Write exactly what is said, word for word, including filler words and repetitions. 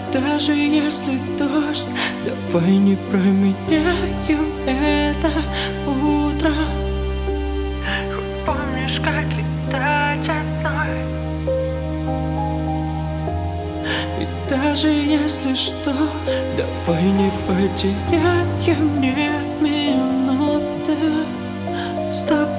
даже если дождь, давай не променяем это утро. Хоть помнишь, как летать одной. И даже если что, давай не потеряем ни минуты с тобой.